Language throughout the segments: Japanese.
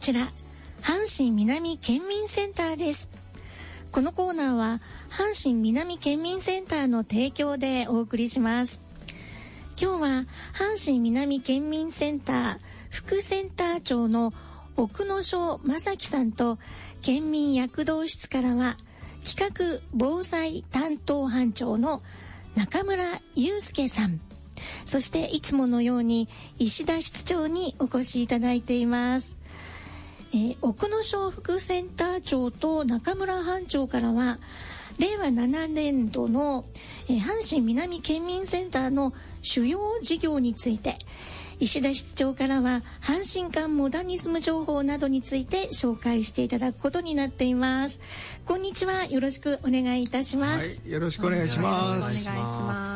ちら阪神南県民センターです。このコーナーは阪神南県民センターの提供でお送りします。今日は阪神南県民センター副センター長の奥野庄正樹さんと、県民躍動室からは企画防災担当班長の中村祐介さん、そしていつものように石田室長にお越しいただいています。奥野庄副センター長と中村班長からは令和7年度の阪神南県民センターの主要事業について、石田室長からは阪神間モダニズム情報などについて紹介していただくことになっています。こんにちは、よろしくお願いいたします。 はい、よろしくお願いします。 お願いします。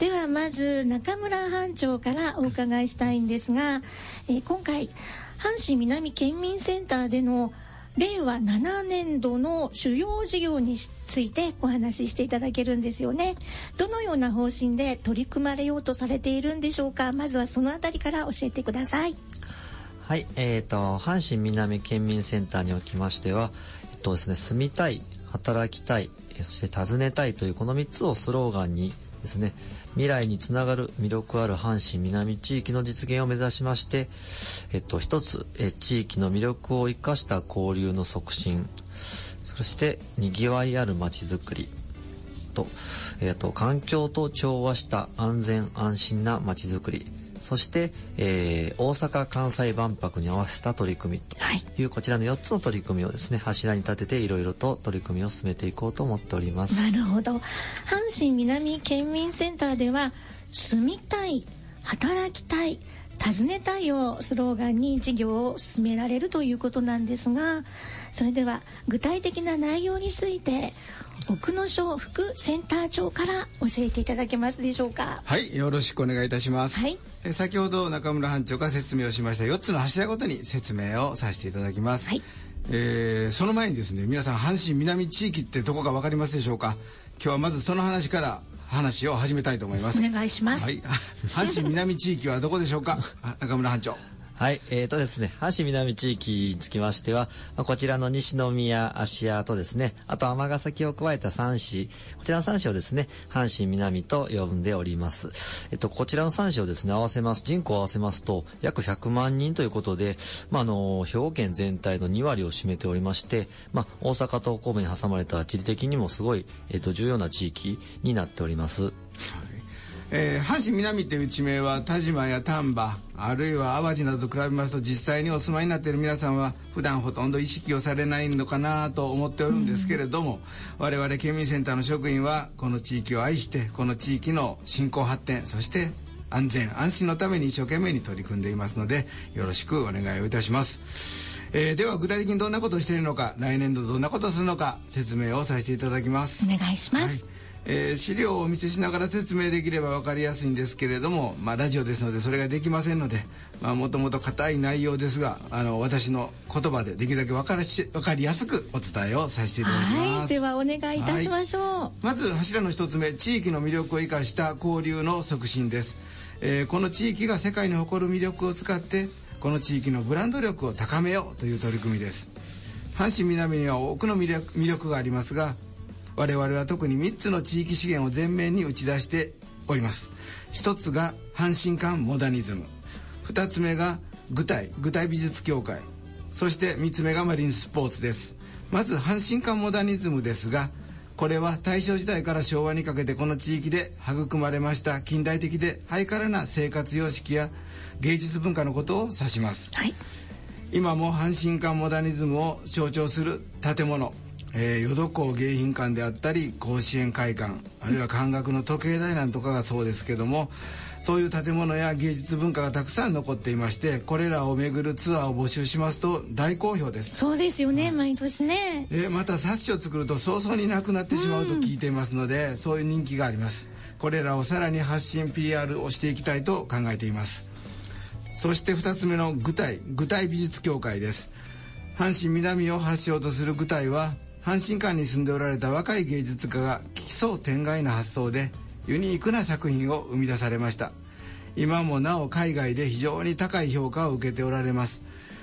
ではまず中村班長からお伺いしたいんですが、今回阪神南県民センターでの令和7年度の主要事業についてお話ししていただけるんですよね。どのような方針で取り組まれようとされているんでしょうか。まずはそのあたりから教えてください。 はい、阪神南県民センターにおきましては、ですね、住みたい、働きたい、そして訪ねたいというこの3つをスローガンにですね、未来につながる魅力ある阪神南地域の実現を目指しまして、一つ、地域の魅力を生かした交流の促進、そしてにぎわいあるまちづくりと、環境と調和した安全安心なまちづくり、そして、大阪・関西万博に合わせた取り組みという、こちらの4つの取り組みをですね、柱に立てていろいろと取り組みを進めていこうと思っております。 なるほど。阪神南県民センターでは住みたい、働きたい、訪ねたいをスローガンに事業を進められるということなんですが、それでは具体的な内容について奥野庄副センター長から教えていただけますでしょうか。 はい、よろしくお願いいたします。 はい、 先ほど中村班長が説明をしました4つの柱ごとに説明をさせていただきます。 はい、 その前にですね、皆さん阪神南地域ってどこか分かりますでしょうか。今日はまずその話から話を始めたいと思います。 お願いします。 はい、阪神南地域はどこでしょうか。中村班長。 はい、ですね、阪神南地域につきましては、こちらの西宮、芦屋とですね、あと尼崎を加えた3市、こちらの3市をですね、阪神南と呼んでおります。こちらの3市をですね、人口を合わせますと、約100万人ということで、兵庫県全体の2割を占めておりまして、大阪と神戸に挟まれた地理的にもすごい、重要な地域になっております。 阪神南という地名は田島や丹波、あるいは淡路などと比べますと、実際にお住まいになっている皆さんは普段ほとんど意識をされないのかなと思っておるんですけれども、我々県民センターの職員はこの地域を愛して、この地域の振興発展、そして安全安心のために一生懸命に取り組んでいますので、よろしくお願いをいたします。では具体的にどんなことをしているのか、来年度どんなことをするのか説明をさせていただきます。 お願いします。 資料をお見せしながら説明できれば分かりやすいんですけれども、ラジオですのでそれができませんので、もともと硬い内容ですが、私の言葉でできるだけ分かりやすくお伝えをさせていただきます。 はい、ではお願いいたしましょう。 はい、まず柱の一つ目、地域の魅力を生かした交流の促進です。この地域が世界に誇る魅力を使ってこの地域のブランド力を高めようという取り組みです。阪神南には多くの魅力がありますが、我々は特に3つの地域資源を前面に打ち出しております。一つが阪神間モダニズム、二つ目が具体美術協会、そして3つ目がマリンスポーツです。まず阪神間モダニズムですが、これは大正時代から昭和にかけてこの地域で育まれました近代的でハイカラな生活様式や芸術文化のことを指します。 はい、 今も阪神間モダニズムを象徴する建物、淀港迎賓館であったり甲子園会館、あるいは関学の時計台なんとかがそうですけども、そういう建物や芸術文化がたくさん残っていまして、これらを巡るツアーを募集しますと大好評です。 そうですよね、毎年ね。 また冊子を作ると早々になくなってしまうと聞いていますので、そういう人気があります。これらをさらに発信 PR をしていきたいと考えています。そして2つ目の具体美術協会です。阪神南を発祥とする具体は、阪神間に住んでおられた若い芸術家が奇想天外な発想でユニークな作品を生み出されました。今もなお海外で非常に高い評価を受けておられます。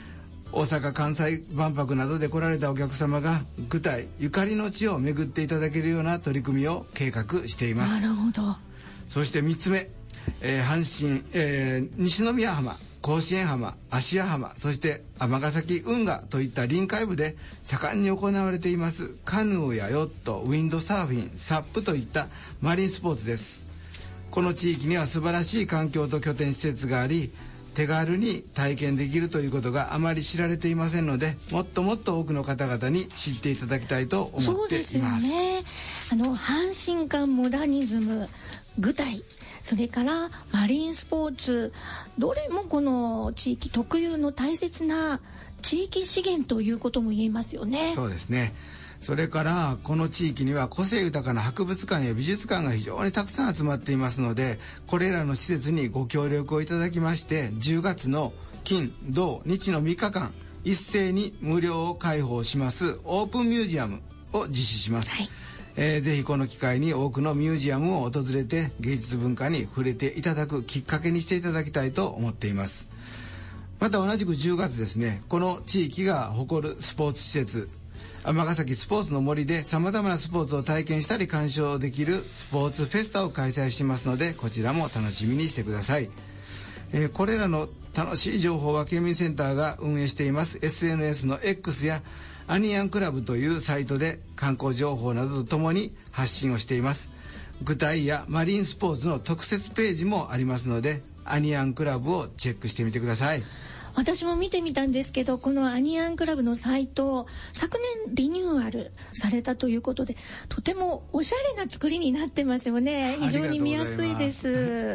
大阪・関西万博などで来られたお客様が具体ゆかりの地を巡っていただけるような取り組みを計画しています。 なるほど。 そして3つ目、阪神、西宮浜、甲子園浜、芦屋浜、そして尼崎運河といった臨海部で盛んに行われていますカヌーやヨット、ウィンドサーフィン、サップといったマリンスポーツです。この地域には素晴らしい環境と拠点施設があり、手軽に体験できるということがあまり知られていませんので、もっともっと多くの方々に知っていただきたいと思っています。 そうですよね。阪神間モダニズム、具体、それからマリンスポーツ、どれもこの地域特有の大切な地域資源ということも言えますよね。 そうですね。それからこの地域には個性豊かな博物館や美術館が非常にたくさん集まっていますので、これらの施設にご協力をいただきまして、10月の金土日の3日間一斉に無料開放しますオープンミュージアムを実施します。はい。ぜひこの機会に多くのミュージアムを訪れて芸術文化に触れていただくきっかけにしていただきたいと思っています。また同じく10月ですね、この地域が誇るスポーツ施設尼崎スポーツの森でさまざまなスポーツを体験したり鑑賞できるスポーツフェスタを開催しますので、こちらも楽しみにしてください。これらの楽しい情報は県民センターが運営しています SNS の X やアニアンクラブというサイトで観光情報などとともに発信をしています。具体やマリンスポーツの特設ページもありますので、アニアンクラブをチェックしてみてください。 私も見てみたんですけど、このアニアンクラブのサイト、昨年リニューアルされたということで、とてもおしゃれな作りになってますよね。非常に見やすいです。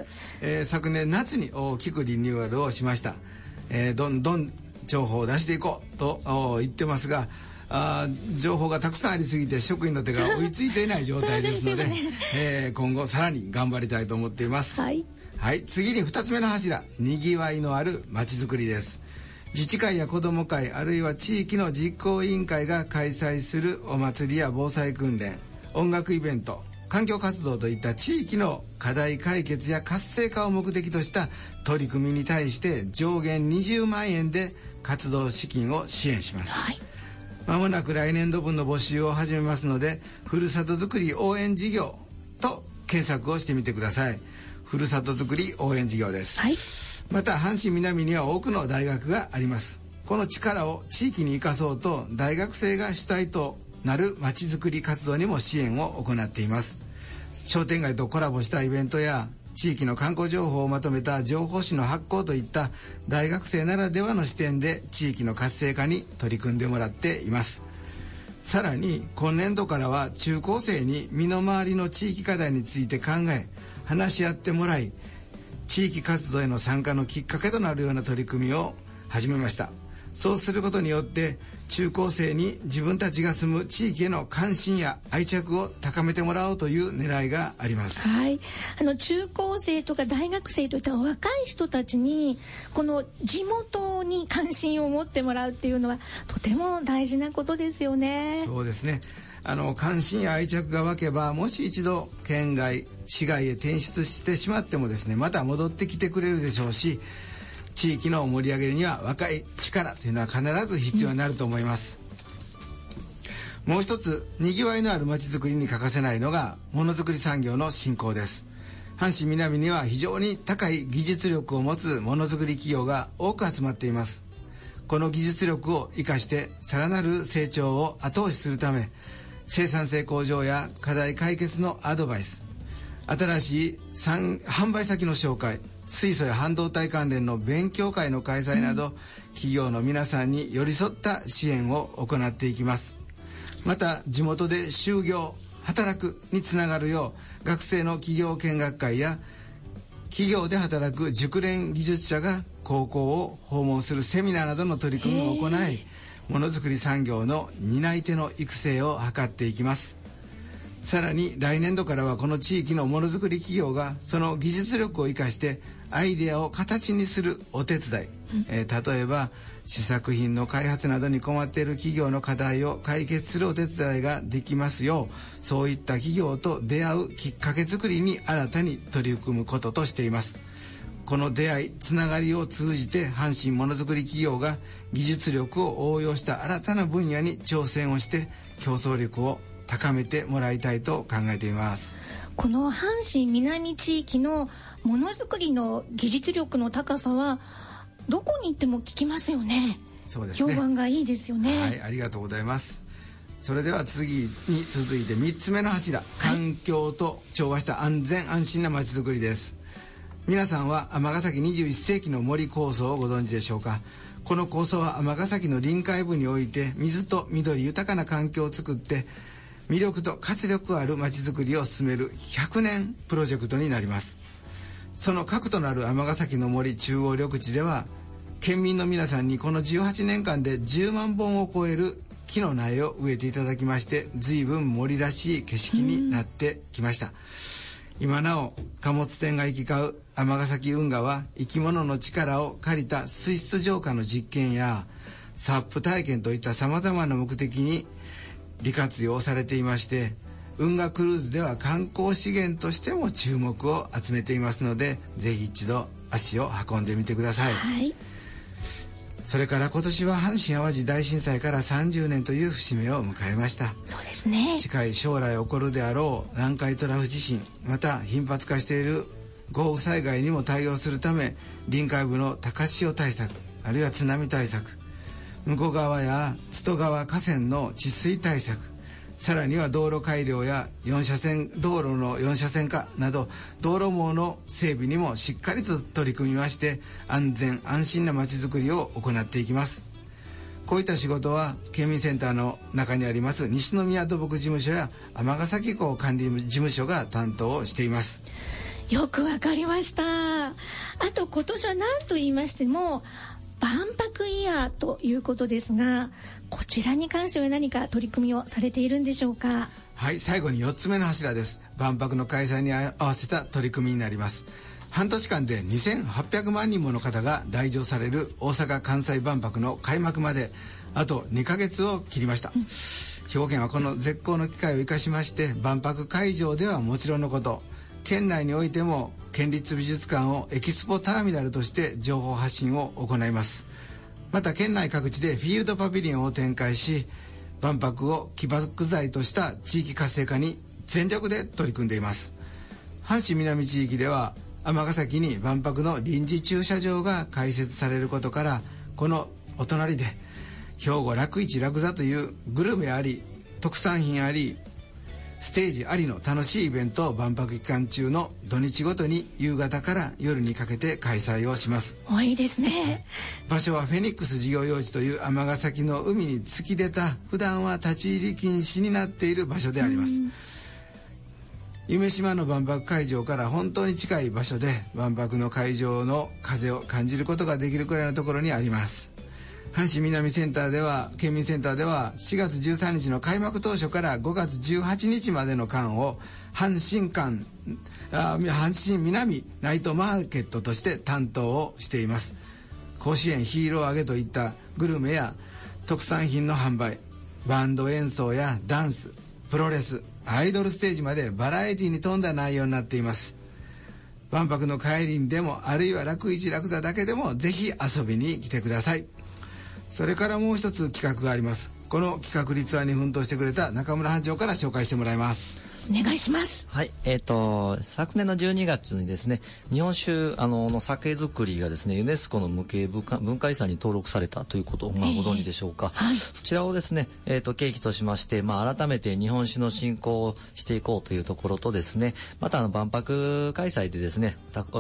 昨年夏に大きくリニューアルをしました。どんどん情報を出していこうと言ってますが、情報がたくさんありすぎて職員の手が追いついていない状態ですので、今後さらに頑張りたいと思っています。はい。はい、次に2つ目の柱、にぎわいのあるまちづくりです。自治会や子ども会、あるいは地域の実行委員会が開催するお祭りや防災訓練、音楽イベント、環境活動といった地域の課題解決や活性化を目的とした取り組みに対して上限20万円で活動資金を支援します。はい。まもなく来年度分の募集を始めますので、ふるさとづくり応援事業と検索をしてみてください。ふるさとづくり応援事業です。はい。また阪神南には多くの大学があります。この力を地域に生かそうと、大学生が主体となるまちづくり活動にも支援を行っています。商店街とコラボしたイベントや地域の観光情報をまとめた情報誌の発行といった大学生ならではの視点で地域の活性化に取り組んでもらっています。さらに今年度からは中高生に身の回りの地域課題について考え話し合ってもらい、地域活動への参加のきっかけとなるような取り組みを始めました。そうすることによって中高生に自分たちが住む地域への関心や愛着を高めてもらおうという狙いがあります。 はい。中高生とか大学生といった若い人たちにこの地元に関心を持ってもらうっていうのはとても大事なことですよね。 そうですね。関心や愛着が湧けば、もし一度県外市外へ転出してしまってもですね、また戻ってきてくれるでしょうし、地域の盛り上げには若い力というのは必ず必要になると思います。もう一つ、にぎわいのあるまちづくりに欠かせないのがものづくり産業の振興です。阪神南には非常に高い技術力を持つものづくり企業が多く集まっています。この技術力を生かしてさらなる成長を後押しするため、生産性向上や課題解決のアドバイス、新しい販売先の紹介、水素や半導体関連の勉強会の開催など、企業の皆さんに寄り添った支援を行っていきます。また地元で就業、働くにつながるよう、学生の企業見学会や企業で働く熟練技術者が高校を訪問するセミナーなどの取り組みを行い、ものづくり産業の担い手の育成を図っていきます。さらに来年度からはこの地域のものづくり企業がその技術力を生かしてアイデアを形にするお手伝い、例えば試作品の開発などに困っている企業の課題を解決するお手伝いができますよう、そういった企業と出会うきっかけ作りに新たに取り組むこととしています。 この出会いつながりを通じて阪神ものづくり企業が技術力を応用した新たな分野に挑戦をして競争力を高めてもらいたいと考えています。 この阪神南地域のものづくりの技術力の高さはどこに行っても聞きますよね。 そうですね、 評判がいいですよね。 はい、ありがとうございます。それでは次に続いて3つ目の柱、環境と調和した安全安心なまちづくりです。皆さんは尼崎21世紀の森構想をご存知でしょうか。この構想は尼崎の臨海部において水と緑豊かな環境を作って魅力と活力あるまちづくりを進める100年プロジェクトになります。その核となる尼崎の森中央緑地では県民の皆さんにこの18年間で10万本を超える木の苗を植えていただきまして、随分森らしい景色になってきました。今なお貨物船が行き交う尼崎運河は生き物の力を借りた水質浄化の実験やサップ体験といったさまざまな目的に利活用されていまして、運河クルーズでは観光資源としても注目を集めていますので、ぜひ一度足を運んでみてください。 はい。 それから今年は阪神・淡路大震災から30年という節目を迎えました。 そうですね。 近い将来起こるであろう南海トラフ地震、また頻発化している豪雨災害にも対応するため、臨海部の高潮対策、あるいは津波対策、向こう側や津戸川河川の治水対策、さらには道路改良や道路の4車線化など道路網の整備にもしっかりと取り組みまして、安全安心なまちづくりを行っていきます。こういった仕事は県民センターの中にあります西宮土木事務所や尼崎港管理事務所が担当をしています。 よくわかりました。あと今年は何と言いましても万博イヤーということですが、こちらに関しては何か取り組みをされているんでしょうか。 はい、最後に4つ目の柱です。万博の開催に合わせた取り組みになります。半年間で2800万人もの方が来場される大阪・関西万博の開幕まであと2ヶ月を切りました。兵庫県はこの絶好の機会を生かしまして、万博会場ではもちろんのこと、県内においても県立美術館をエキスポターミナルとして情報発信を行います。また県内各地でフィールドパビリオンを展開し、万博を起爆剤とした地域活性化に全力で取り組んでいます。阪神南地域では尼崎に万博の臨時駐車場が開設されることから、このお隣で兵庫楽市楽座というグルメあり特産品ありステージありの楽しいイベントを万博期間中の土日ごとに夕方から夜にかけて開催をします。 いいですね。 場所はフェニックス事業用地という尼崎の海に突き出た普段は立ち入り禁止になっている場所であります。夢島の万博会場から本当に近い場所で、万博の会場の風を感じることができるくらいのところにあります。阪神南センターでは、県民センターでは4月13日の開幕当初から5月18日までの間を阪神南ナイトマーケットとして担当をしています。甲子園ヒーロー揚げといったグルメや特産品の販売、バンド演奏やダンス、プロレス、アイドルステージまでバラエティに富んだ内容になっています。万博の帰りにでも、あるいは楽市楽座だけでもぜひ遊びに来てください。それからもう一つ企画があります。この企画立案に奮闘してくれた中村班長から紹介してもらいます。 お願いします。 はい、昨年の12月にですね、日本酒の酒造りがですね、ユネスコの無形文化遺産に登録されたということを、ご存知でしょうか。 はい、 そちらをですね、契機としまして、改めて日本酒の振興をしていこうというところとですね、また万博開催でですね、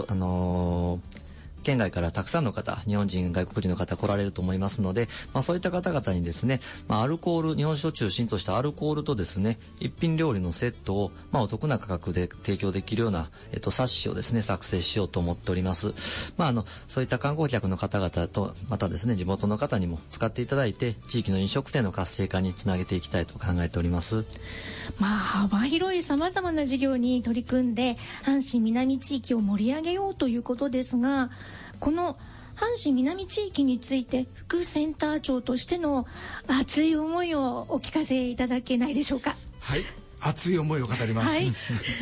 県外からたくさんの方、日本人、外国人の方来られると思いますので、そういった方々にですね、アルコール、日本酒を中心としたアルコールとですね、一品料理のセットを、お得な価格で提供できるような、冊子をですね、作成しようと思っております。そういった観光客の方々と、またですね、地元の方にも使っていただいて、地域の飲食店の活性化につなげていきたいと考えております。 幅広い様々な事業に取り組んで、阪神南地域を盛り上げようということですが、この阪神南地域について副センター長としての熱い思いをお聞かせいただけないでしょうか。 はい、熱い思いを語ります。 はい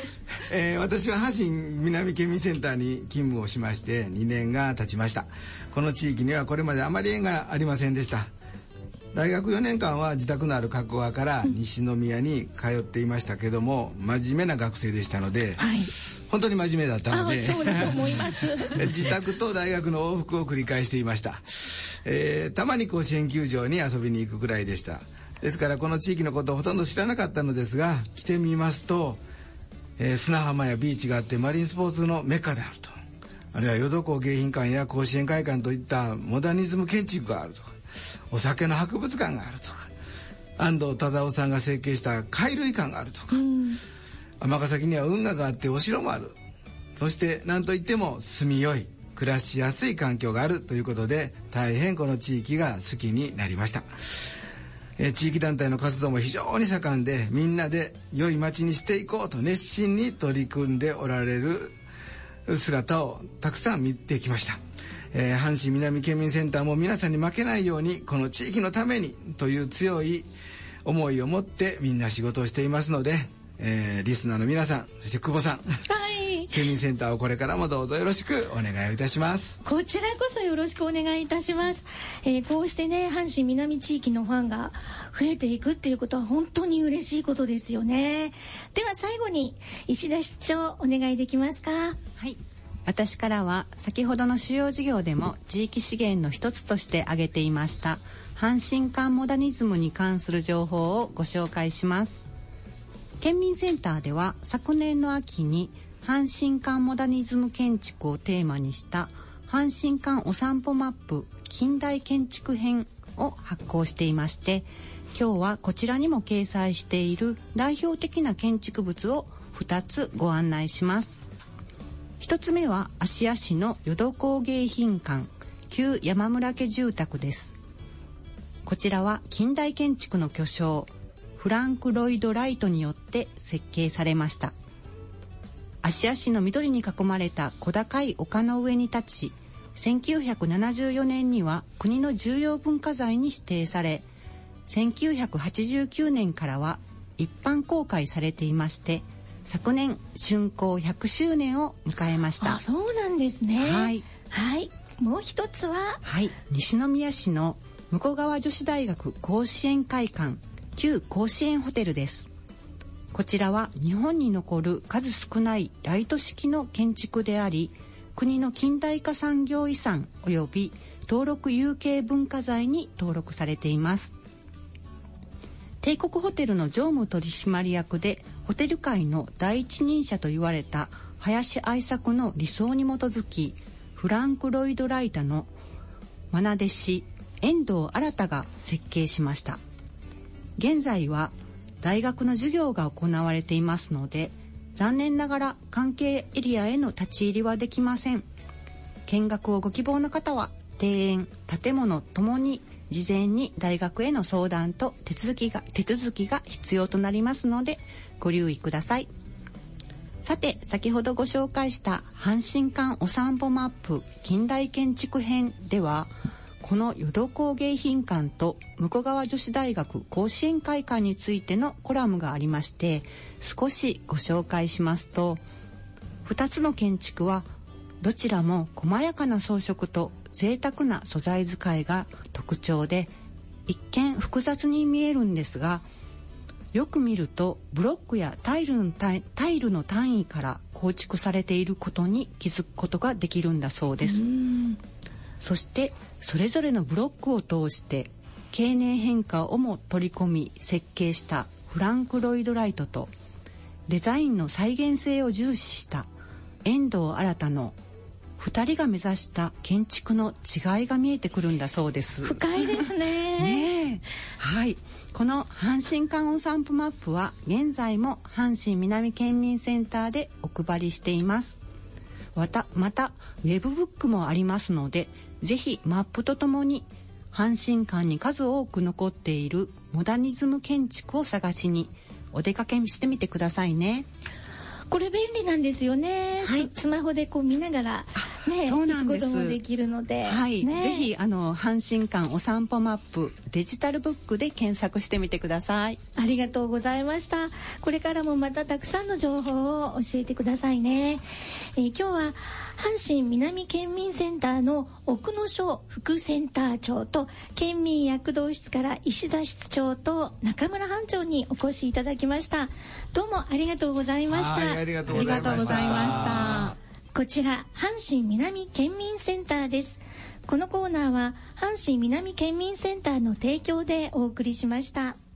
私は阪神南県民センターに勤務をしまして2年が経ちました。この地域にはこれまであまり縁がありませんでした。大学4年間は自宅のある加古川から西宮に通っていましたけども、真面目な学生でしたので、はい、本当に真面目だったので、 そうだと思います自宅と大学の往復を繰り返していました。たまに甲子園球場に遊びに行くくらいでした。ですからこの地域のことをほとんど知らなかったのですが、来てみますと、砂浜やビーチがあってマリンスポーツのメッカであると、あるいは淀港迎賓館や甲子園会館といったモダニズム建築があるとか、お酒の博物館があるとか、安藤忠雄さんが設計した貝類館があるとか、尼崎には運河があってお城もある。そして何といっても住みよい、暮らしやすい環境があるということで、大変この地域が好きになりました。地域団体の活動も非常に盛んで、みんなで良い街にしていこうと熱心に取り組んでおられる姿をたくさん見てきました。阪神南県民センターも皆さんに負けないように、この地域のためにという強い思いを持ってみんな仕事をしていますので、リスナーの皆さん、そして久保さん、はい、県民センターをこれからもどうぞよろしくお願いいたします。 こちらこそよろしくお願いいたします。こうしてね、阪神南地域のファンが増えていくっていうことは本当に嬉しいことですよね。では最後に石田室長お願いできますか。 はい、私からは先ほどの主要事業でも地域資源の一つとして挙げていました阪神間モダニズムに関する情報をご紹介します。県民センターでは昨年の秋に阪神間モダニズム建築をテーマにした阪神間お散歩マップ近代建築編を発行していまして、今日はこちらにも掲載している代表的な建築物を2つご案内します。一つ目は芦屋市の淀港迎賓館旧山村家住宅です。こちらは近代建築の巨匠フランク・ロイド・ライトによって設計されました。芦屋市の緑に囲まれた小高い丘の上に立ち、1974年には国の重要文化財に指定され、1989年からは一般公開されていまして、昨年竣工100周年を迎えました。 そうなんですね。 はい、 はい、もう一つは、 はい、西宮市の向川女子大学甲子園会館旧甲子園ホテルです。こちらは日本に残る数少ないライト式の建築であり、国の近代化産業遺産及び登録有形文化財に登録されています。帝国ホテルの常務取締役でホテル界の第一人者と言われた林愛作の理想に基づき、フランク・ロイド・ライトの愛弟子遠藤新が設計しました。現在は大学の授業が行われていますので、残念ながら関係エリアへの立ち入りはできません。見学をご希望の方は庭園、建物ともに事前に大学への相談と手続きが必要となりますのでご留意ください。さて、先ほどご紹介した阪神間お散歩マップ近代建築編では、この淀港迎賓館と向川女子大学甲子園会館についてのコラムがありまして、少しご紹介しますと、2つの建築はどちらも細やかな装飾と贅沢な素材使いが特徴で、一見複雑に見えるんですが、よく見るとブロックやタイルの単位から構築されていることに気づくことができるんだそうです。そしてそれぞれのブロックを通して経年変化をも取り込み設計したフランク・ロイド・ライトと、デザインの再現性を重視した遠藤新の2人が目指した建築の違いが見えてくるんだそうです。 深いですね。 ねえ、はい、この阪神間お散歩マップは現在も阪神南県民センターでお配りしています。またウェブブックもありますので、ぜひマップとともに阪神間に数多く残っているモダニズム建築を探しにお出かけしてみてくださいね。 これ便利なんですよね。はい、スマホでこう見ながらね、 そうなんです。 行くこともできるので、 はい、 ね、 ぜひ阪神間お散歩マップデジタルブックで検索してみてください。 ありがとうございました。これからもまたたくさんの情報を教えてくださいね。今日は阪神南県民センターの奥野翔副センター長と県民躍動室から石田室長と中村班長にお越しいただきました。どうもありがとうございました。 はい、ありがとうございました。 こちら阪神南県民センターです。このコーナーは阪神南県民センターの提供でお送りしました。